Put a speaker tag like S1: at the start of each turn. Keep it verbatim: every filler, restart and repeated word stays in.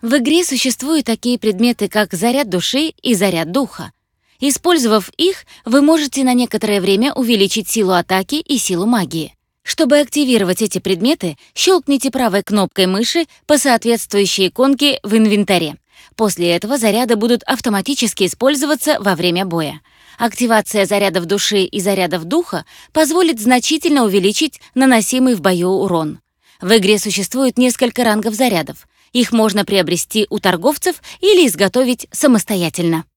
S1: В игре существуют такие предметы, как заряд души и заряд духа. Использовав их, вы можете на некоторое время увеличить силу атаки и силу магии. Чтобы активировать эти предметы, щелкните правой кнопкой мыши по соответствующей иконке в инвентаре. После этого заряды будут автоматически использоваться во время боя. Активация зарядов души и зарядов духа позволит значительно увеличить наносимый в бою урон. В игре существует несколько рангов зарядов. Их можно приобрести у торговцев или изготовить самостоятельно.